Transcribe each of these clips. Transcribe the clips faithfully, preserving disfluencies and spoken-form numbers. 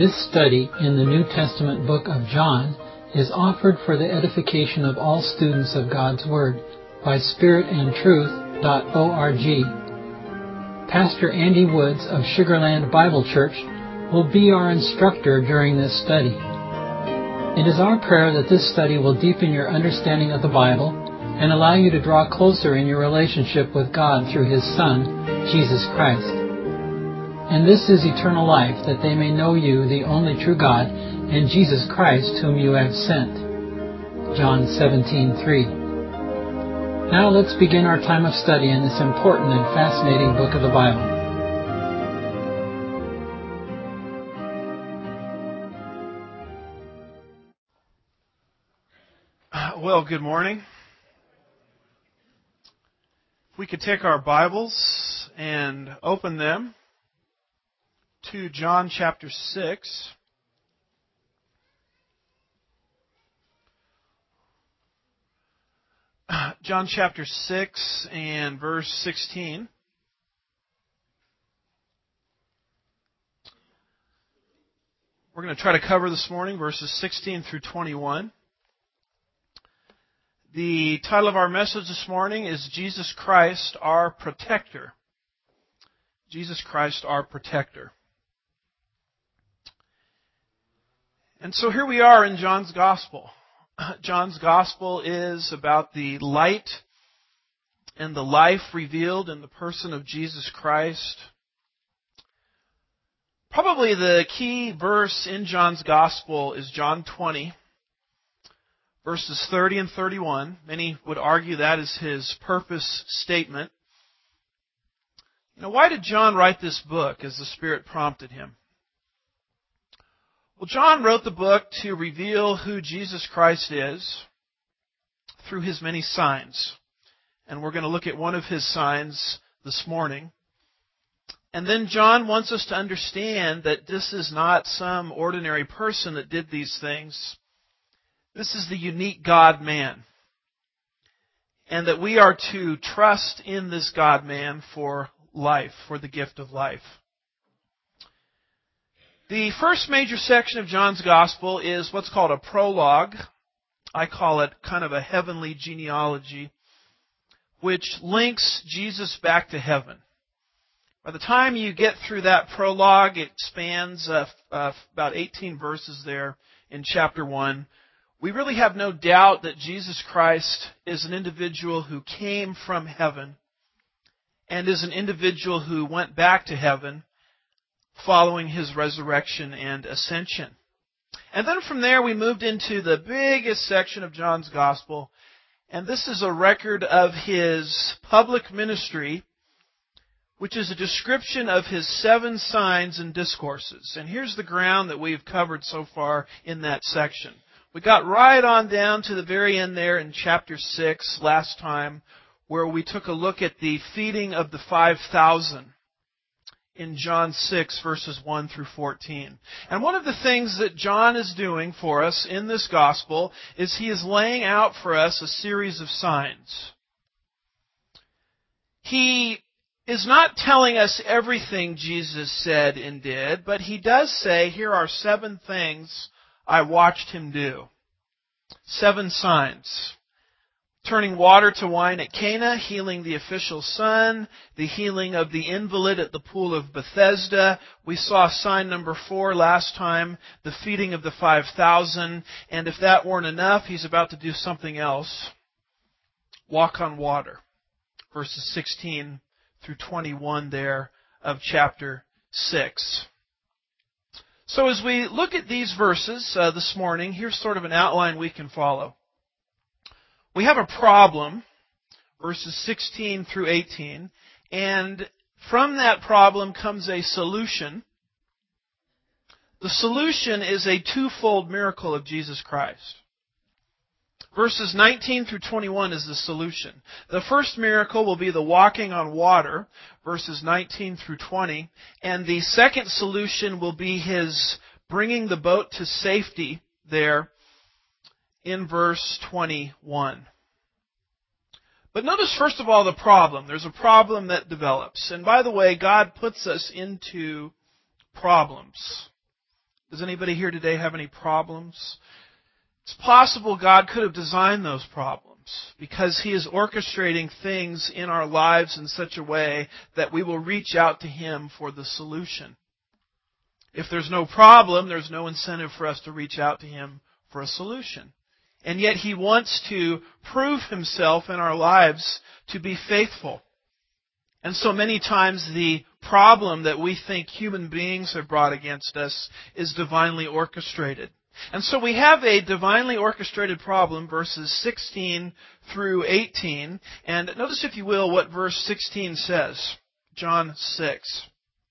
This study in the New Testament book of John is offered for the edification of all students of God's Word by spirit and truth dot org. Pastor Andy Woods of Sugarland Bible Church will be our instructor during this study. It is our prayer that this study will deepen your understanding of the Bible and allow you to draw closer in your relationship with God through His Son, Jesus Christ. And this is eternal life, that they may know you, the only true God, and Jesus Christ, whom you have sent. John seventeen three. Now let's begin our time of study in this important and fascinating book of the Bible. Well, good morning. If we could take our Bibles and open them to John chapter six. John chapter six and verse sixteen. We're going to try to cover this morning verses sixteen through twenty-one. The title of our message this morning is Jesus Christ, our Protector. Jesus Christ, our Protector. And so here we are in John's Gospel. John's Gospel is about the light and the life revealed in the person of Jesus Christ. Probably the key verse in John's Gospel is John twenty, verses thirty and thirty-one. Many would argue that is his purpose statement. You know, why did John write this book as the Spirit prompted him? Well, John wrote the book to reveal who Jesus Christ is through His many signs. And we're going to look at one of His signs this morning. And then John wants us to understand that this is not some ordinary person that did these things. This is the unique God-man. And that we are to trust in this God-man for life, for the gift of life. The first major section of John's Gospel is what's called a prologue. I call it kind of a heavenly genealogy, which links Jesus back to heaven. By the time you get through that prologue, it spans uh, uh, about eighteen verses there in chapter one. We really have no doubt that Jesus Christ is an individual who came from heaven and is an individual who went back to heaven following His resurrection and ascension. And then from there we moved into the biggest section of John's Gospel, and this is a record of His public ministry, which is a description of His seven signs and discourses. And here's the ground that we've covered so far in that section. We got right on down to the very end there in chapter six last time, where we took a look at the feeding of the five thousand in John six, verses one through fourteen. And one of the things that John is doing for us in this gospel is he is laying out for us a series of signs. He is not telling us everything Jesus said and did, but he does say, here are seven things I watched Him do. Seven signs. Turning water to wine at Cana, healing the official's son, the healing of the invalid at the pool of Bethesda. We saw sign number four last time, the feeding of the five thousand. And if that weren't enough, He's about to do something else. Walk on water. Verses sixteen through twenty-one there of chapter six. So as we look at these verses uh, this morning, here's sort of an outline we can follow. We have a problem, verses sixteen through eighteen, and from that problem comes a solution. The solution is a twofold miracle of Jesus Christ. Verses nineteen through twenty-one is the solution. The first miracle will be the walking on water, verses nineteen through twenty, and the second solution will be His bringing the boat to safety there in verse twenty-one. But notice first of all the problem. There's a problem that develops. And by the way, God puts us into problems. Does anybody here today have any problems? It's possible God could have designed those problems because He is orchestrating things in our lives in such a way that we will reach out to Him for the solution. If there's no problem, there's no incentive for us to reach out to Him for a solution. And yet He wants to prove Himself in our lives to be faithful. And so many times the problem that we think human beings have brought against us is divinely orchestrated. And so we have a divinely orchestrated problem, verses sixteen through eighteen. And notice, if you will, what verse sixteen says. John six.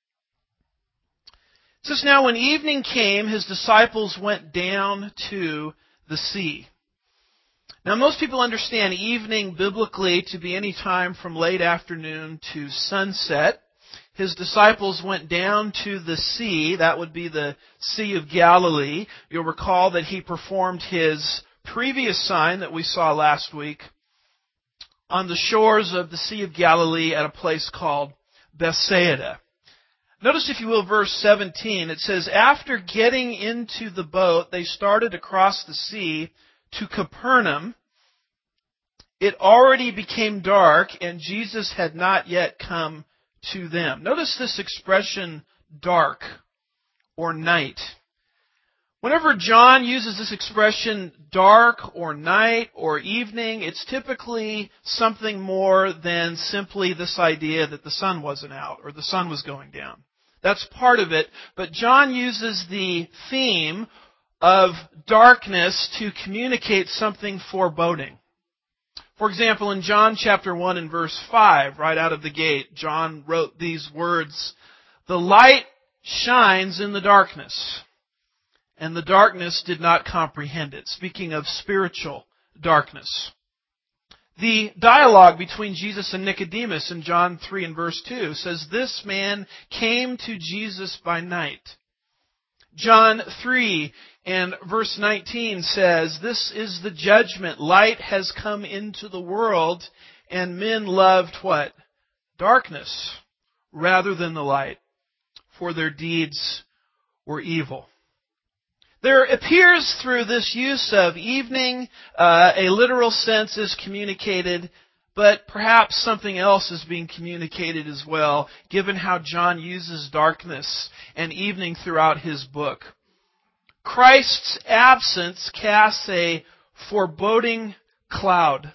It says, "Now when evening came, His disciples went down to the sea." Now most people understand evening biblically to be any time from late afternoon to sunset. His disciples went down to the sea. That would be the Sea of Galilee. You'll recall that He performed His previous sign that we saw last week on the shores of the Sea of Galilee at a place called Bethsaida. Notice, if you will, verse seventeen. It says, "After getting into the boat, they started across the sea to Capernaum. It already became dark, and Jesus had not yet come to them." Notice this expression, dark or night. Whenever John uses this expression, dark or night or evening, it's typically something more than simply this idea that the sun wasn't out or the sun was going down. That's part of it, but John uses the theme of darkness to communicate something foreboding. For example, in John chapter one and verse five, right out of the gate, John wrote these words, "The light shines in the darkness, and the darkness did not comprehend it." Speaking of spiritual darkness. The dialogue between Jesus and Nicodemus in John three and verse two says, "This man came to Jesus by night." John three and verse nineteen says, "This is the judgment. Light has come into the world, and men loved" what? "Darkness rather than the light, for their deeds were evil." There appears through this use of evening, uh, a literal sense is communicated, but perhaps something else is being communicated as well, given how John uses darkness and evening throughout his book. Christ's absence casts a foreboding cloud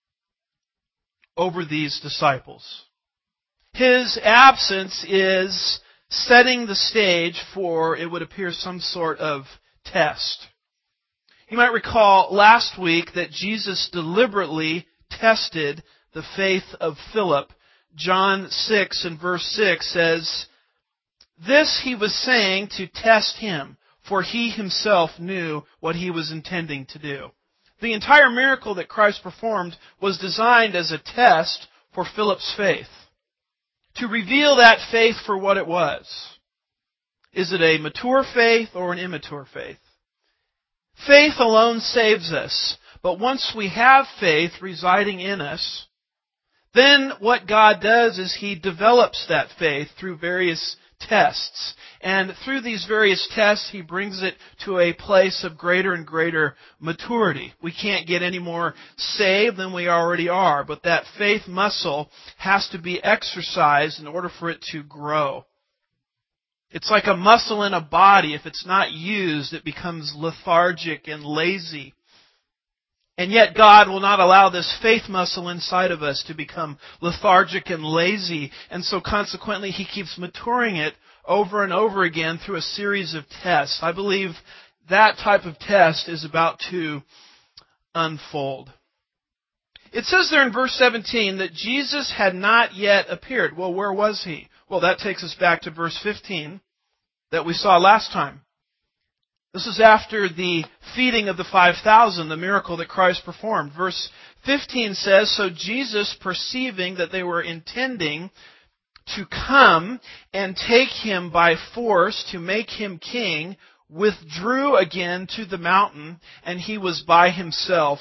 over these disciples. His absence is setting the stage for, it would appear, some sort of test. You might recall last week that Jesus deliberately tested the faith of Philip. John six and verse six says, "This He was saying to test him, for He Himself knew what He was intending to do." The entire miracle that Christ performed was designed as a test for Philip's faith, to reveal that faith for what it was. Is it a mature faith or an immature faith? Faith alone saves us. But once we have faith residing in us, then what God does is He develops that faith through various tests. And through these various tests, He brings it to a place of greater and greater maturity. We can't get any more saved than we already are, but that faith muscle has to be exercised in order for it to grow. It's like a muscle in a body. If it's not used, it becomes lethargic and lazy. And yet God will not allow this faith muscle inside of us to become lethargic and lazy. And so consequently, He keeps maturing it over and over again through a series of tests. I believe that type of test is about to unfold. It says there in verse seventeen that Jesus had not yet appeared. Well, where was He? Well, that takes us back to verse fifteen that we saw last time. This is after the feeding of the five thousand, the miracle that Christ performed. Verse fifteen says, "So Jesus, perceiving that they were intending to come and take Him by force to make Him king, withdrew again to the mountain, and He was by Himself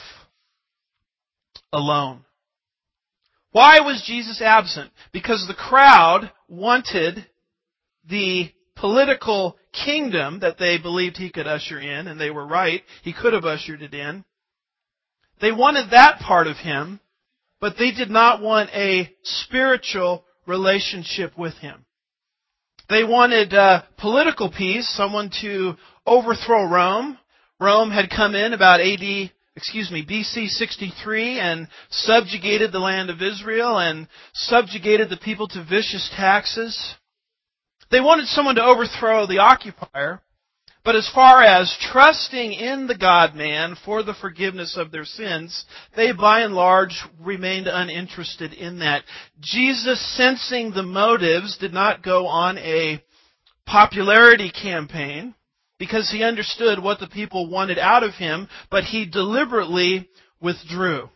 alone." Why was Jesus absent? Because the crowd wanted the political kingdom that they believed he could usher in, and they were right. He could have ushered it in. They wanted that part of him, but they did not want a spiritual relationship with him. They wanted uh, political peace, someone to overthrow Rome. Rome had come in about A D, excuse me, B C sixty-three and subjugated the land of Israel and subjugated the people to vicious taxes. They wanted someone to overthrow the occupier, but as far as trusting in the God-man for the forgiveness of their sins, they by and large remained uninterested in that. Jesus, sensing the motives, did not go on a popularity campaign because he understood what the people wanted out of him, but he deliberately withdrew.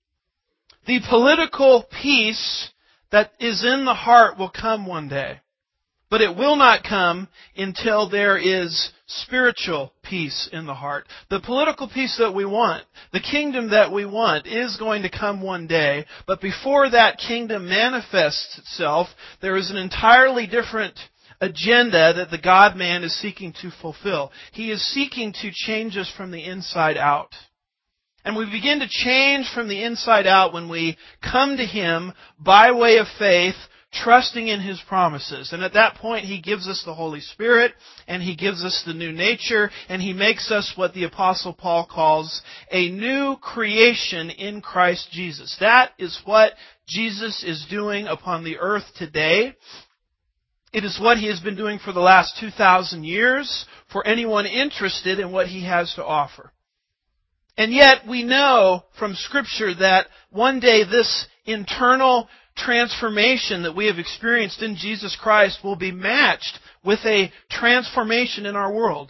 The political peace that is in the heart will come one day. But it will not come until there is spiritual peace in the heart. The political peace that we want, the kingdom that we want, is going to come one day. But before that kingdom manifests itself, there is an entirely different agenda that the God-man is seeking to fulfill. He is seeking to change us from the inside out. And we begin to change from the inside out when we come to Him by way of faith, trusting in His promises. And at that point, He gives us the Holy Spirit, and He gives us the new nature, and He makes us what the Apostle Paul calls a new creation in Christ Jesus. That is what Jesus is doing upon the earth today. It is what He has been doing for the last two thousand years for anyone interested in what He has to offer. And yet, we know from Scripture that one day this internal transformation that we have experienced in Jesus Christ will be matched with a transformation in our world.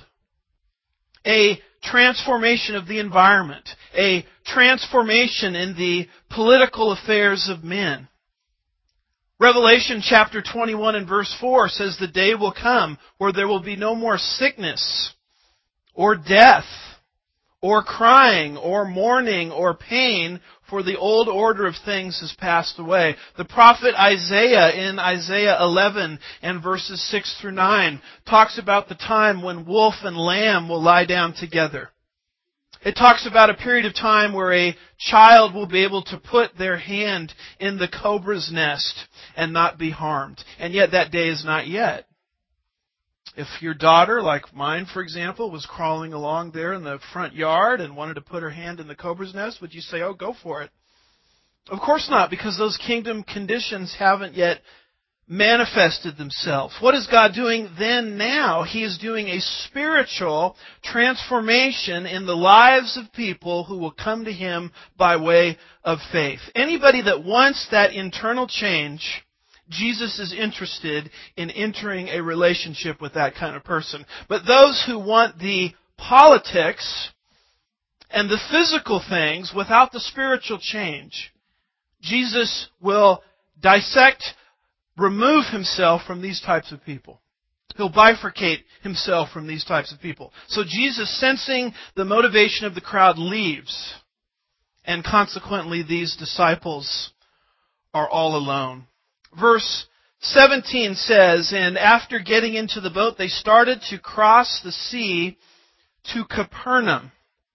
A transformation of the environment. A transformation in the political affairs of men. Revelation chapter twenty-one and verse four says the day will come where there will be no more sickness or death or crying or mourning or pain, for the old order of things has passed away. The prophet Isaiah in Isaiah eleven and verses six through nine talks about the time when wolf and lamb will lie down together. It talks about a period of time where a child will be able to put their hand in the cobra's nest and not be harmed. And yet that day is not yet. If your daughter, like mine, for example, was crawling along there in the front yard and wanted to put her hand in the cobra's nest, would you say, oh, go for it? Of course not, because those kingdom conditions haven't yet manifested themselves. What is God doing then now? He is doing a spiritual transformation in the lives of people who will come to Him by way of faith. Anybody that wants that internal change, Jesus is interested in entering a relationship with that kind of person. But those who want the politics and the physical things without the spiritual change, Jesus will dissect, remove Himself from these types of people. He'll bifurcate Himself from these types of people. So Jesus, sensing the motivation of the crowd, leaves. And consequently, these disciples are all alone. Verse seventeen says, and after getting into the boat, they started to cross the sea to Capernaum.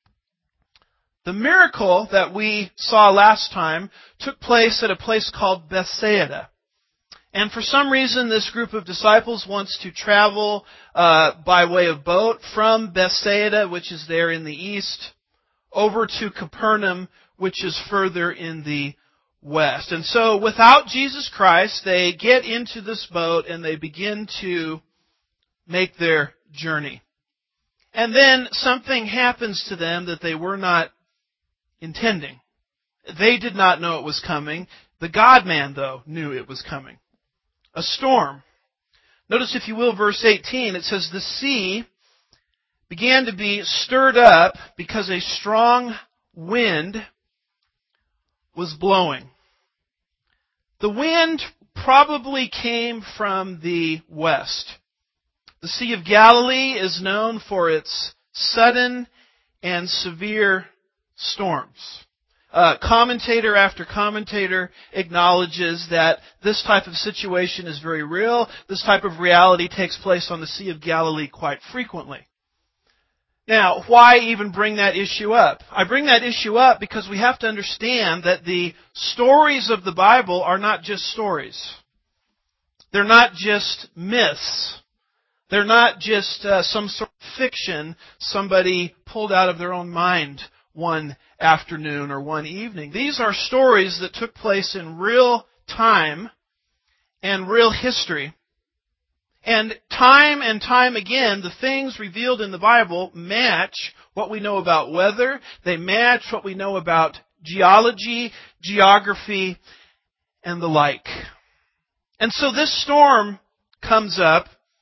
The miracle that we saw last time took place at a place called Bethsaida. And for some reason, this group of disciples wants to travel uh, by way of boat from Bethsaida, which is there in the east, over to Capernaum, which is further in the west. And so, without Jesus Christ, they get into this boat and they begin to make their journey. And then something happens to them that they were not intending. They did not know it was coming. The God-man, though, knew it was coming. A storm. Notice, if you will, verse eighteen. It says, the sea began to be stirred up because a strong wind was blowing. The wind probably came from the west. The Sea of Galilee is known for its sudden and severe storms. Uh, commentator after commentator acknowledges that this type of situation is very real. This type of reality takes place on the Sea of Galilee quite frequently. Now, why even bring that issue up? I bring that issue up because we have to understand that the stories of the Bible are not just stories. They're not just myths. They're not just uh, some sort of fiction somebody pulled out of their own mind one afternoon or one evening. These are stories that took place in real time and real history. And time and time again, the things revealed in the Bible match what we know about weather. They match what we know about geology, geography, and the like. And so this storm comes up,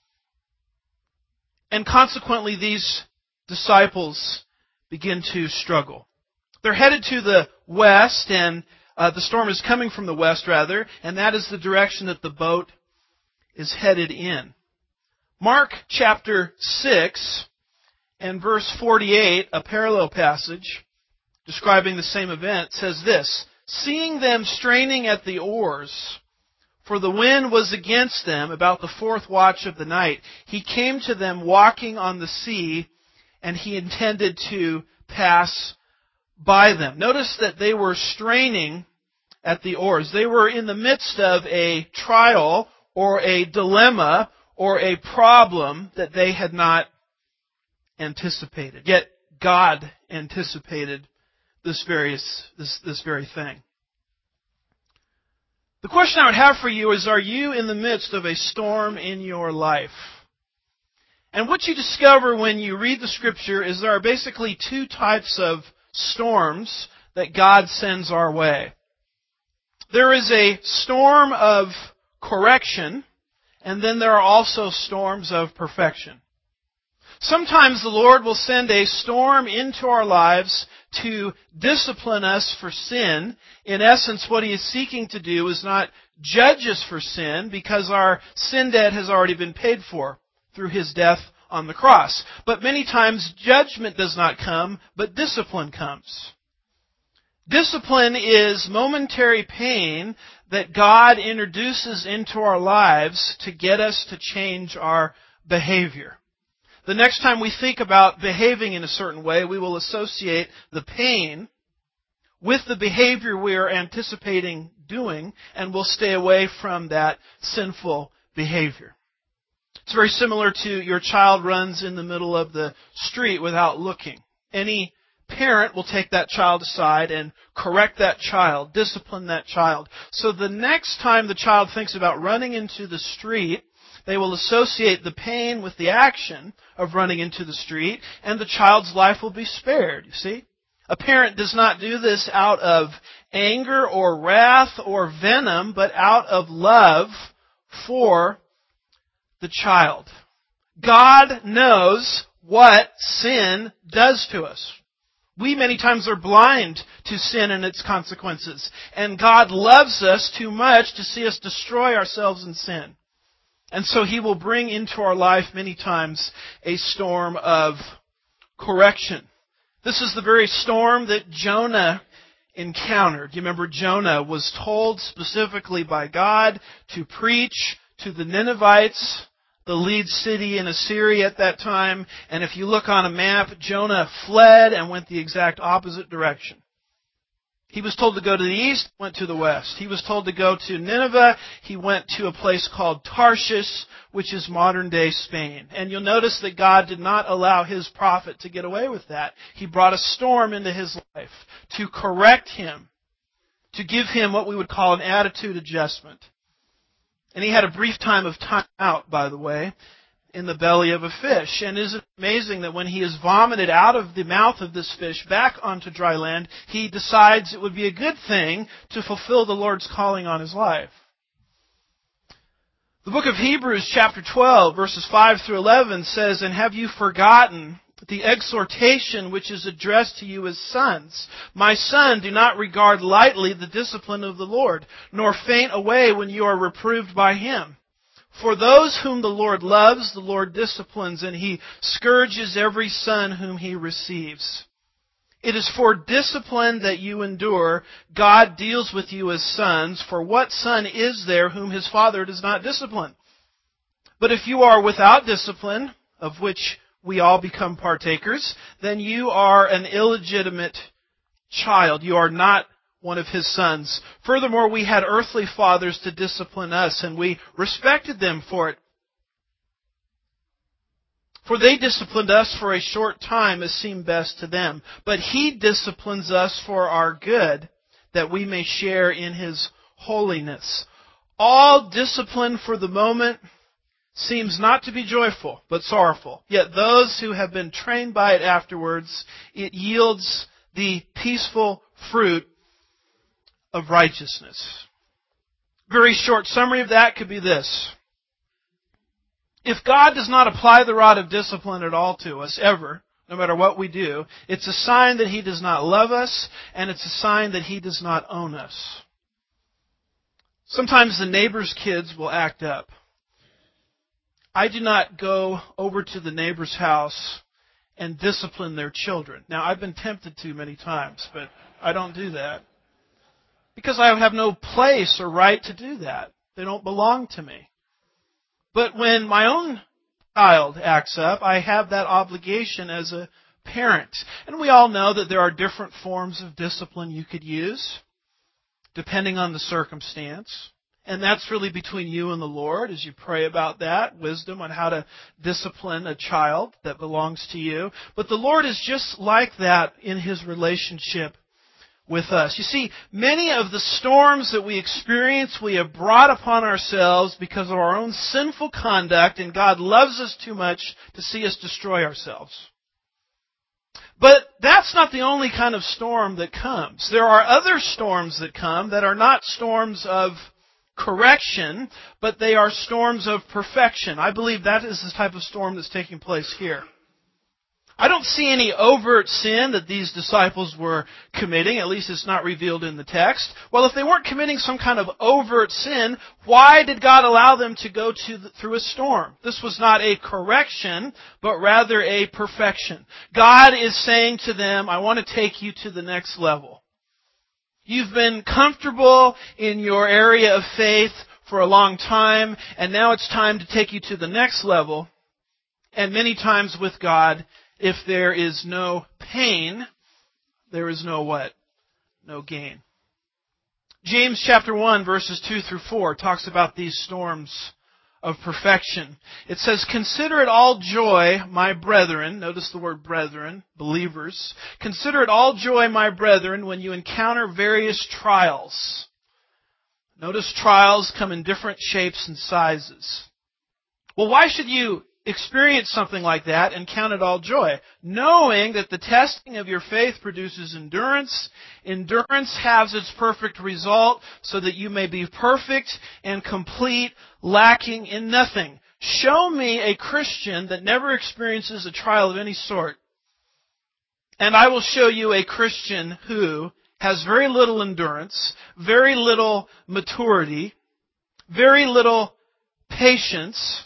and consequently these disciples begin to struggle. They're headed to the west, and uh, the storm is coming from the west, rather, and that is the direction that the boat is headed in. Mark chapter six and verse forty-eight, a parallel passage describing the same event, says this: "Seeing them straining at the oars, for the wind was against them about the fourth watch of the night, he came to them walking on the sea, and he intended to pass by them." Notice that they were straining at the oars. They were in the midst of a trial or a dilemma or a problem that they had not anticipated. Yet God anticipated this various this, this very thing. The question I would have for you is, are you in the midst of a storm in your life? And what you discover when you read the Scripture is there are basically two types of storms that God sends our way. There is a storm of correction, and then there are also storms of perfection. Sometimes the Lord will send a storm into our lives to discipline us for sin. In essence, what He is seeking to do is not judge us for sin, because our sin debt has already been paid for through His death on the cross. But many times judgment does not come, but discipline comes. Discipline is momentary pain that God introduces into our lives to get us to change our behavior. The next time we think about behaving in a certain way, we will associate the pain with the behavior we are anticipating doing, and we'll stay away from that sinful behavior. It's very similar to your child runs in the middle of the street without looking. Any parent will take that child aside and correct that child, discipline that child. So the next time the child thinks about running into the street, they will associate the pain with the action of running into the street, and the child's life will be spared, you see? A parent does not do this out of anger or wrath or venom, but out of love for the child. God knows what sin does to us. We many times are blind to sin and its consequences, and God loves us too much to see us destroy ourselves in sin. And so He will bring into our life many times a storm of correction. This is the very storm that Jonah encountered. You remember, Jonah was told specifically by God to preach to the Ninevites, the lead city in Assyria at that time. And if you look on a map, Jonah fled and went the exact opposite direction. He was told to go to the east, went to the west. He was told to go to Nineveh. He went to a place called Tarshish, which is modern-day Spain. And you'll notice that God did not allow His prophet to get away with that. He brought a storm into his life to correct him, to give him what we would call an attitude adjustment. And he had a brief time of time out, by the way, in the belly of a fish. And isn't it amazing that when he is vomited out of the mouth of this fish back onto dry land, he decides it would be a good thing to fulfill the Lord's calling on his life. The book of Hebrews chapter twelve, verses five through eleven says, "And have you forgotten the exhortation which is addressed to you as sons? My son, do not regard lightly the discipline of the Lord, nor faint away when you are reproved by Him. For those whom the Lord loves, the Lord disciplines, and He scourges every son whom He receives. It is for discipline that you endure. God deals with you as sons. For what son is there whom his father does not discipline? But if you are without discipline, of which we all become partakers, then you are an illegitimate child. You are not one of his sons. Furthermore, we had earthly fathers to discipline us, and we respected them for it. For they disciplined us for a short time as seemed best to them. But he disciplines us for our good, that we may share in his holiness. All discipline for the moment seems not to be joyful, but sorrowful. Yet those who have been trained by it afterwards, it yields the peaceful fruit of righteousness. Very short summary of that could be this. If God does not apply the rod of discipline at all to us, ever, no matter what we do, it's a sign that he does not love us, and it's a sign that he does not own us. Sometimes the neighbor's kids will act up. I do not go over to the neighbor's house and discipline their children. Now, I've been tempted to many times, but I don't do that. Because I have no place or right to do that. They don't belong to me. But when my own child acts up, I have that obligation as a parent. And we all know that there are different forms of discipline you could use, depending on the circumstance. And that's really between you and the Lord as you pray about that, wisdom on how to discipline a child that belongs to you. But the Lord is just like that in his relationship with us. You see, many of the storms that we experience, we have brought upon ourselves because of our own sinful conduct, and God loves us too much to see us destroy ourselves. But that's not the only kind of storm that comes. There are other storms that come that are not storms of correction, but they are storms of perfection. I believe that is the type of storm that's taking place here. I don't see any overt sin that these disciples were committing. At least it's not revealed in the text. Well, if they weren't committing some kind of overt sin, why did God allow them to go to the, through a storm? This was not a correction, but rather a perfection. God is saying to them, I want to take you to the next level. You've been comfortable in your area of faith for a long time, and now it's time to take you to the next level. And many times with God, if there is no pain, there is no what? No gain. James chapter one, verses two through four talks about these storms of perfection. It says, "Consider it all joy, my brethren," notice the word brethren, believers. "Consider it all joy, my brethren, when you encounter various trials." Notice trials come in different shapes and sizes. Well, why should you experience something like that and count it all joy? Knowing that the testing of your faith produces endurance. Endurance has its perfect result so that you may be perfect and complete, lacking in nothing. Show me a Christian that never experiences a trial of any sort, and I will show you a Christian who has very little endurance, very little maturity, very little patience,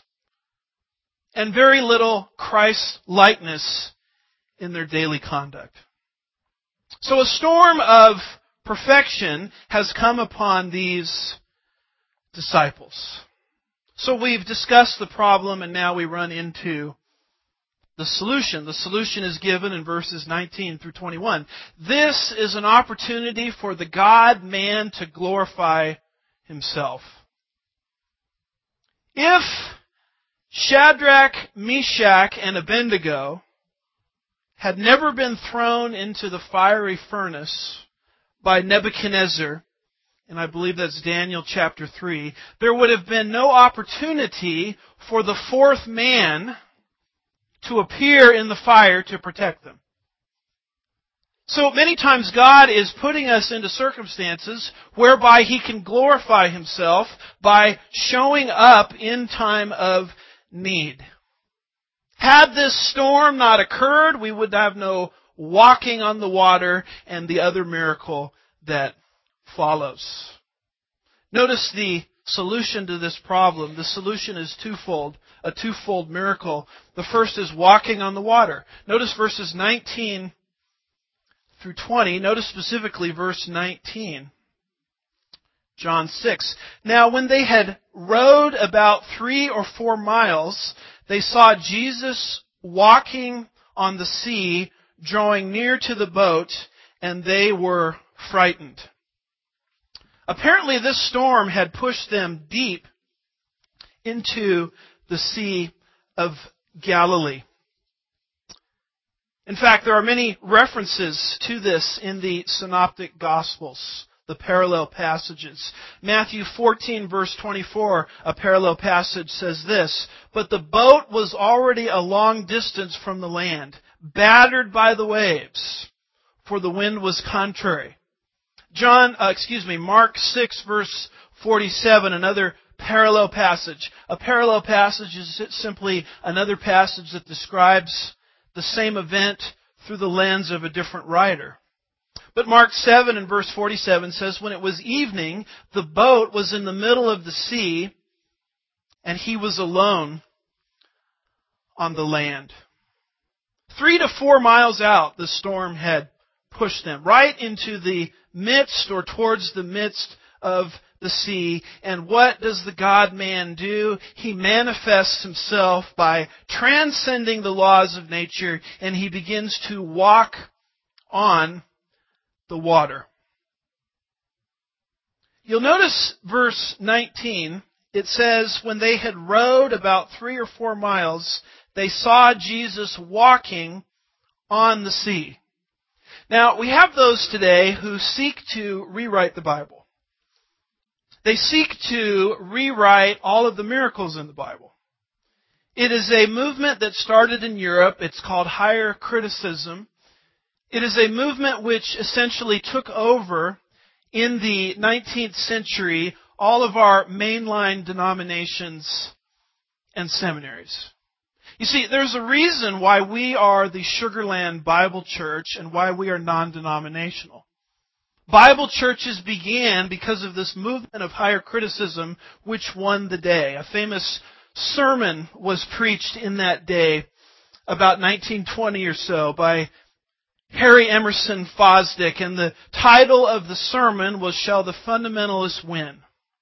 and very little Christ-likeness in their daily conduct. So a storm of perfection has come upon these disciples. So we've discussed the problem, and now we run into the solution. The solution is given in verses nineteen through twenty-one. This is an opportunity for the God-man to glorify himself. If Shadrach, Meshach, and Abednego had never been thrown into the fiery furnace by Nebuchadnezzar, and I believe that's Daniel chapter three, there would have been no opportunity for the fourth man to appear in the fire to protect them. So many times God is putting us into circumstances whereby He can glorify Himself by showing up in time of need. Had this storm not occurred, we would have no walking on the water and the other miracle that follows. Notice the solution to this problem. The solution is twofold, a twofold miracle. The first is walking on the water. Notice verses nineteen through twenty. Notice specifically verse nineteen. John six. Now when they had rowed about three or four miles, they saw Jesus walking on the sea, drawing near to the boat, and they were frightened. Apparently this storm had pushed them deep into the Sea of Galilee. In fact, there are many references to this in the Synoptic Gospels, the parallel passages. Matthew fourteen, verse twenty-four, a parallel passage says this, "But the boat was already a long distance from the land, battered by the waves, for the wind was contrary." John, uh, excuse me, Mark six, verse forty-seven, another parallel passage. A parallel passage is simply another passage that describes the same event through the lens of a different writer. But Mark seven and verse forty-seven says, "When it was evening, the boat was in the middle of the sea, and he was alone on the land." Three to four miles out, the storm had pushed them right into the midst or towards the midst of the sea. And what does the God-man do? He manifests himself by transcending the laws of nature, and he begins to walk on the water. You'll notice verse nineteen, it says, when they had rowed about three or four miles, they saw Jesus walking on the sea. Now, we have those today who seek to rewrite the Bible. They seek to rewrite all of the miracles in the Bible. It is a movement that started in Europe. It's called higher criticism. It is a movement which essentially took over in the nineteenth century all of our mainline denominations and seminaries. You see, there's a reason why we are the Sugar Land Bible Church and why we are non-denominational. Bible churches began because of this movement of higher criticism which won the day. A famous sermon was preached in that day, about nineteen twenty or so, by Harry Emerson Fosdick, and the title of the sermon was, "Shall the Fundamentalists Win?"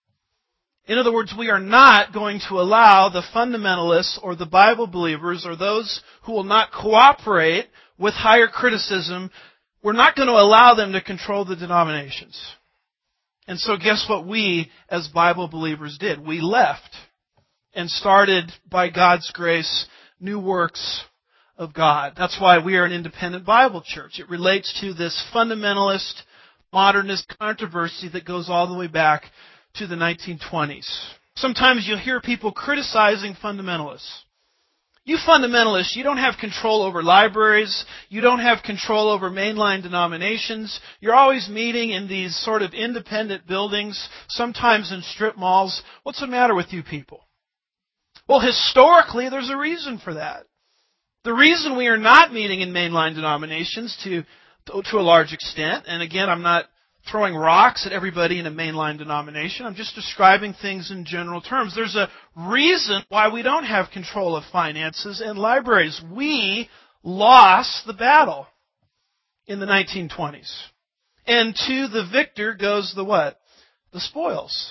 In other words, we are not going to allow the fundamentalists or the Bible believers or those who will not cooperate with higher criticism, we're not going to allow them to control the denominations. And so guess what we as Bible believers did? We left and started, by God's grace, new works of God. That's why we are an independent Bible church. It relates to this fundamentalist, modernist controversy that goes all the way back to the nineteen twenties. Sometimes you'll hear people criticizing fundamentalists. You fundamentalists, you don't have control over libraries. You don't have control over mainline denominations. You're always meeting in these sort of independent buildings, sometimes in strip malls. What's the matter with you people? Well, historically, there's a reason for that. The reason we are not meeting in mainline denominations to, to a large extent, and again, I'm not throwing rocks at everybody in a mainline denomination. I'm just describing things in general terms. There's a reason why we don't have control of finances and libraries. We lost the battle in the nineteen twenties. And to the victor goes the what? The spoils.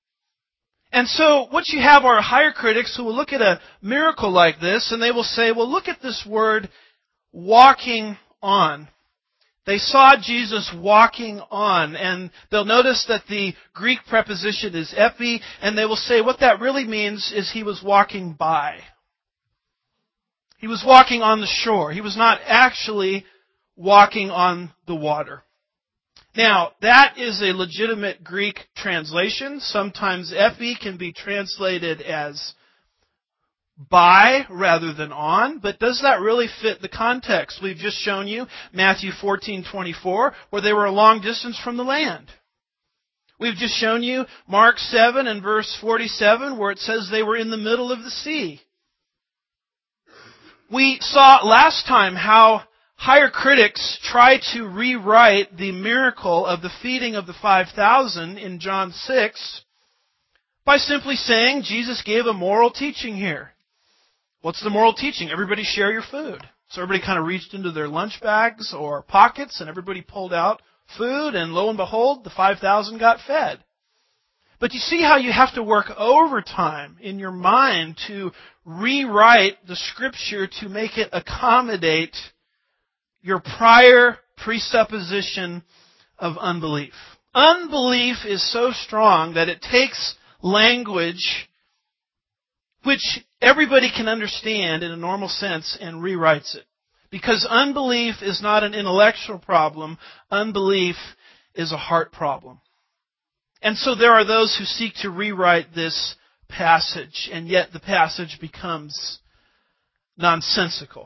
And so what you have are higher critics who will look at a miracle like this and they will say, well, look at this word, walking on. They saw Jesus walking on, and they'll notice that the Greek preposition is epi, and they will say what that really means is he was walking by. He was walking on the shore. He was not actually walking on the water. Now, that is a legitimate Greek translation. Sometimes epi can be translated as by rather than on, but does that really fit the context? We've just shown you Matthew fourteen twenty-four, where they were a long distance from the land. We've just shown you Mark seven and verse forty-seven, where it says they were in the middle of the sea. We saw last time how higher critics try to rewrite the miracle of the feeding of the five thousand in John six by simply saying Jesus gave a moral teaching here. What's the moral teaching? Everybody share your food. So everybody kind of reached into their lunch bags or pockets, and everybody pulled out food, and lo and behold, the five thousand got fed. But you see how you have to work overtime in your mind to rewrite the Scripture to make it accommodate your prior presupposition of unbelief. Unbelief is so strong that it takes language which everybody can understand in a normal sense and rewrites it. Because unbelief is not an intellectual problem. Unbelief is a heart problem. And so there are those who seek to rewrite this passage, and yet the passage becomes nonsensical.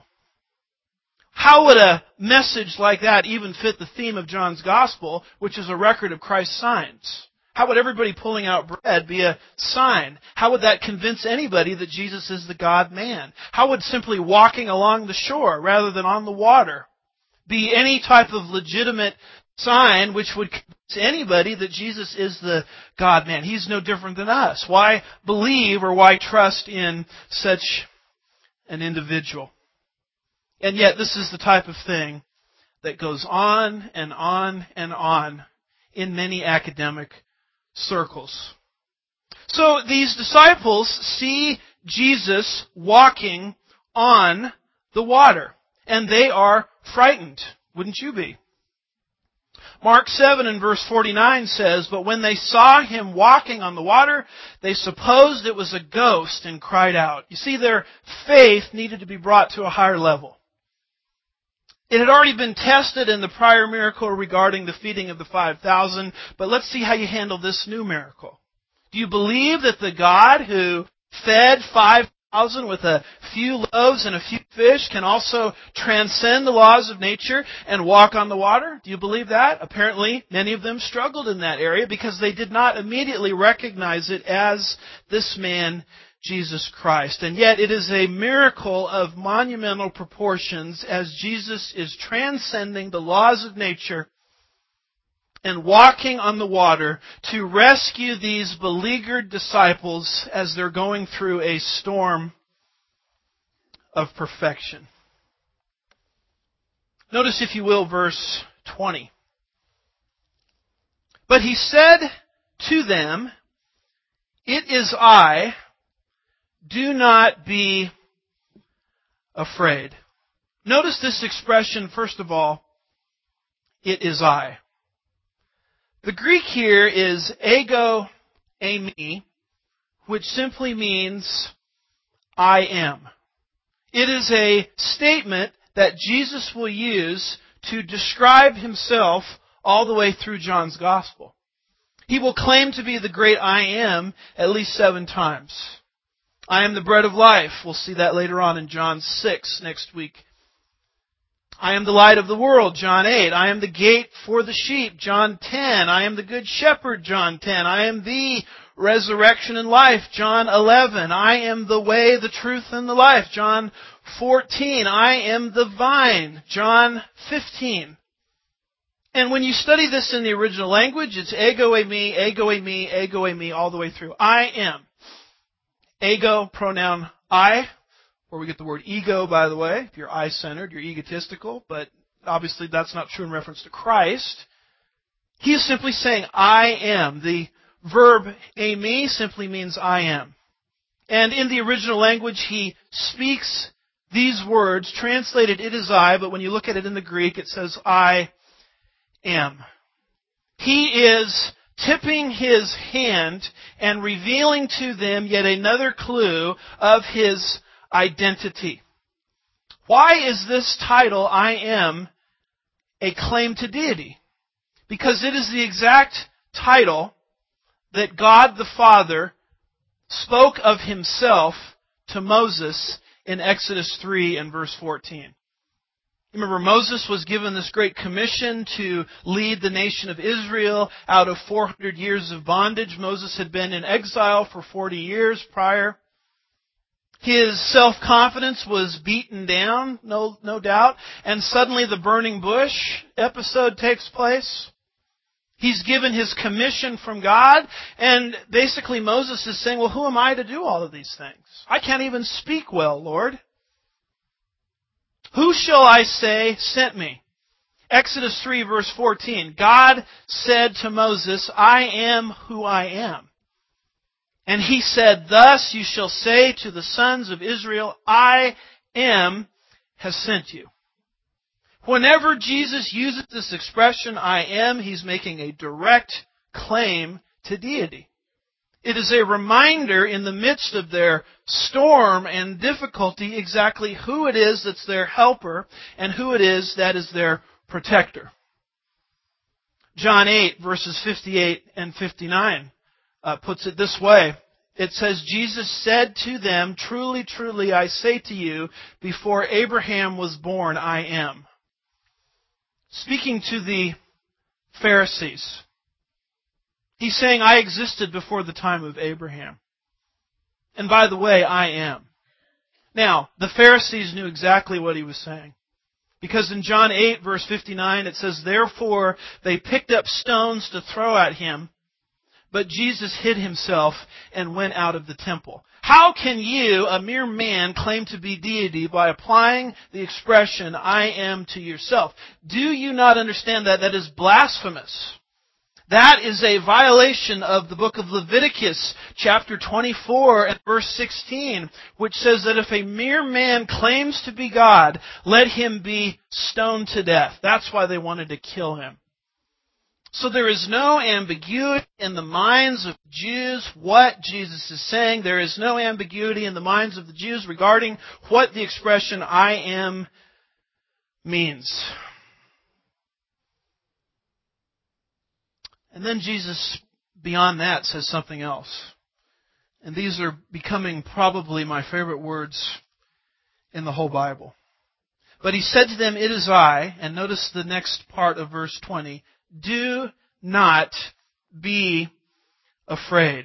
How would a message like that even fit the theme of John's Gospel, which is a record of Christ's signs? How would everybody pulling out bread be a sign? How would that convince anybody that Jesus is the God-man? How would simply walking along the shore rather than on the water be any type of legitimate sign which would convince anybody that Jesus is the God-man? He's no different than us. Why believe or why trust in such an individual? And yet this is the type of thing that goes on and on and on in many academic circles. So these disciples see Jesus walking on the water, and they are frightened. Wouldn't you be? Mark seven and verse forty-nine says, "But when they saw him walking on the water, they supposed it was a ghost and cried out." You see, their faith needed to be brought to a higher level. It had already been tested in the prior miracle regarding the feeding of the five thousand, but let's see how you handle this new miracle. Do you believe that the God who fed five thousand with a few loaves and a few fish can also transcend the laws of nature and walk on the water? Do you believe that? Apparently, many of them struggled in that area because they did not immediately recognize it as this man, Jesus Christ. And yet it is a miracle of monumental proportions as Jesus is transcending the laws of nature and walking on the water to rescue these beleaguered disciples as they're going through a storm of perfection. Notice, if you will, verse twenty. "But he said to them, 'It is I. Do not be afraid.'" Notice this expression, first of all, "It is I." The Greek here is ego eimi, which simply means I am. It is a statement that Jesus will use to describe himself all the way through John's Gospel. He will claim to be the great I am at least seven times. I am the bread of life. We'll see that later on in John six next week. I am the light of the world, John eight. I am the gate for the sheep, John ten. I am the good shepherd, John ten. I am the resurrection and life, John eleven. I am the way, the truth, and the life, John fourteen. I am the vine, John fifteen. And when you study this in the original language, it's ego eimi, ego eimi, ego eimi, all the way through. I am. Ego, pronoun I, where we get the word ego, by the way. If you're I-centered, you're egotistical, but obviously that's not true in reference to Christ. He is simply saying, I am. The verb eimi simply means I am. And in the original language, he speaks these words, translated, it is I, but when you look at it in the Greek, it says, I am. He is tipping his hand and revealing to them yet another clue of his identity. Why is this title, I am, a claim to deity? Because it is the exact title that God the Father spoke of himself to Moses in Exodus three and verse fourteen. Remember, Moses was given this great commission to lead the nation of Israel out of four hundred years of bondage. Moses had been in exile for forty years prior. His self-confidence was beaten down, no, no doubt, and suddenly the burning bush episode takes place. He's given his commission from God, and basically Moses is saying, well, who am I to do all of these things? I can't even speak well, Lord. Who shall I say sent me? Exodus three, verse fourteen. God said to Moses, I am who I am. And he said, thus you shall say to the sons of Israel, I am has sent you. Whenever Jesus uses this expression, I am, he's making a direct claim to deity. It is a reminder in the midst of their storm and difficulty exactly who it is that's their helper and who it is that is their protector. John eight, verses fifty-eight and fifty-nine uh, puts it this way. It says, Jesus said to them, truly, truly, I say to you, before Abraham was born, I am. Speaking to the Pharisees, he's saying, I existed before the time of Abraham. And by the way, I am. Now, the Pharisees knew exactly what he was saying. Because in John eight, verse fifty-nine, it says, therefore they picked up stones to throw at him, but Jesus hid himself and went out of the temple. How can you, a mere man, claim to be deity by applying the expression, I am, to yourself? Do you not understand that that is blasphemous? That is a violation of the book of Leviticus, chapter twenty-four and verse sixteen, which says that if a mere man claims to be God, let him be stoned to death. That's why they wanted to kill him. So there is no ambiguity in the minds of Jews what Jesus is saying. There is no ambiguity in the minds of the Jews regarding what the expression I am means. And then Jesus, beyond that, says something else. And these are becoming probably my favorite words in the whole Bible. But he said to them, it is I, and notice the next part of verse twenty, do not be afraid.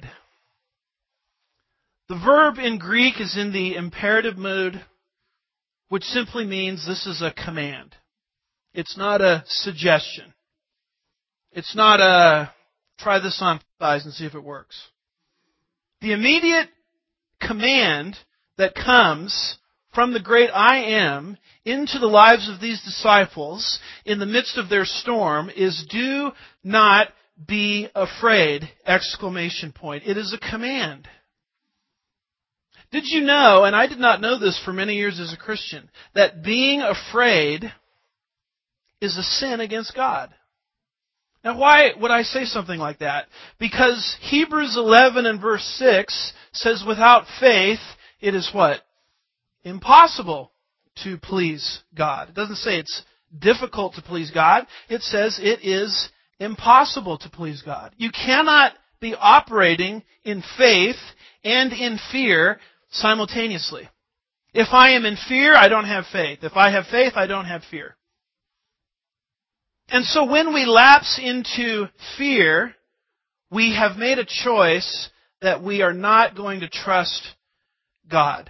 The verb in Greek is in the imperative mood, which simply means this is a command. It's not a suggestion. It's not a, try this on thighs and see if it works. The immediate command that comes from the great I am into the lives of these disciples in the midst of their storm is do not be afraid, exclamation point. It is a command. Did you know, and I did not know this for many years as a Christian, that being afraid is a sin against God? Now, why would I say something like that? Because Hebrews eleven and verse six says, without faith, it is what? Impossible to please God. It doesn't say it's difficult to please God. It says it is impossible to please God. You cannot be operating in faith and in fear simultaneously. If I am in fear, I don't have faith. If I have faith, I don't have fear. And so when we lapse into fear, we have made a choice that we are not going to trust God.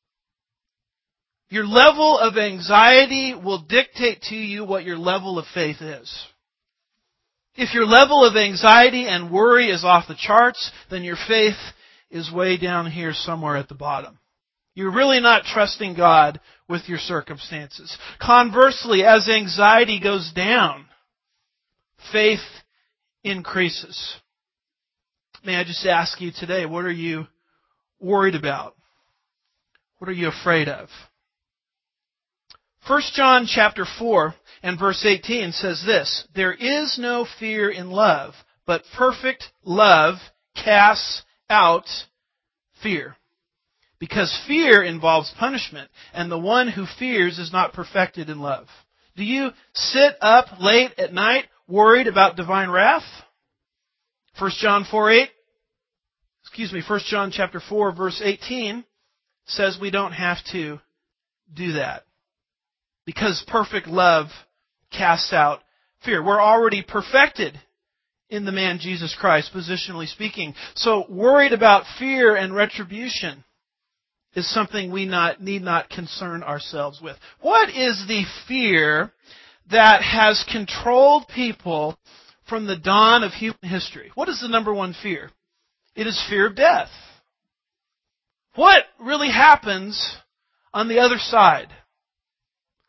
Your level of anxiety will dictate to you what your level of faith is. If your level of anxiety and worry is off the charts, then your faith is way down here somewhere at the bottom. You're really not trusting God with your circumstances. Conversely, as anxiety goes down, faith increases. May I just ask you today, what are you worried about? What are you afraid of? First John chapter four and verse eighteen says this, there is no fear in love, but perfect love casts out fear. Because fear involves punishment, and the one who fears is not perfected in love. Do you sit up late at night worried about divine wrath? First John four eight, excuse me, First John chapter four verse eighteen says we don't have to do that. Because perfect love casts out fear. We're already perfected in the man Jesus Christ, positionally speaking. So worried about fear and retribution is something we not need not concern ourselves with. What is the fear that has controlled people from the dawn of human history? What is the number one fear? It is fear of death. What really happens on the other side?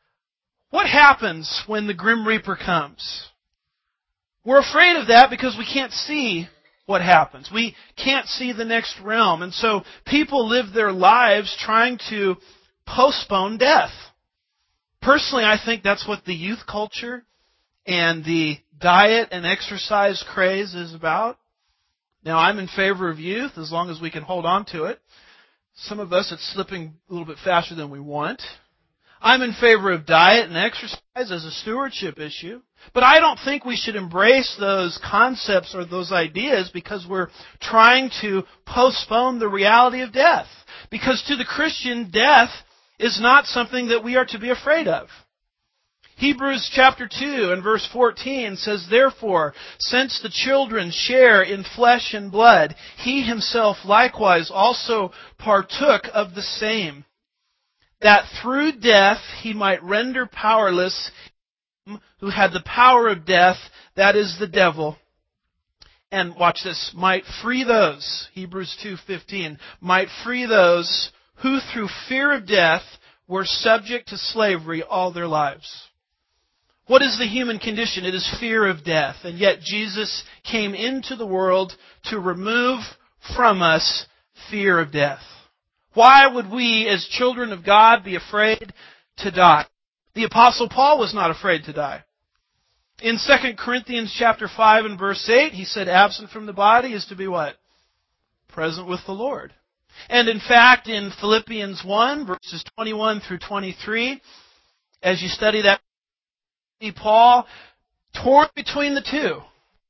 What happens when the Grim Reaper comes? We're afraid of that because we can't see what happens. We can't see the next realm. And so people live their lives trying to postpone death. Personally, I think that's what the youth culture and the diet and exercise craze is about. Now, I'm in favor of youth as long as we can hold on to it. Some of us, it's slipping a little bit faster than we want. I'm in favor of diet and exercise as a stewardship issue. But I don't think we should embrace those concepts or those ideas because we're trying to postpone the reality of death. Because to the Christian, death is not something that we are to be afraid of. Hebrews chapter two and verse fourteen says, "Therefore, since the children share in flesh and blood, he himself likewise also partook of the same, that through death he might render powerless him who had the power of death, that is the devil." And watch this, might free those, Hebrews two fifteen, might free those who through fear of death were subject to slavery all their lives. What is the human condition? It is fear of death. And yet Jesus came into the world to remove from us fear of death. Why would we as children of God be afraid to die? The Apostle Paul was not afraid to die. In Second Corinthians chapter five and verse eight, he said, absent from the body is to be what? Present with the Lord. And in fact, in Philippians one, verses twenty-one through twenty-three, as you study that, Paul, torn between the two.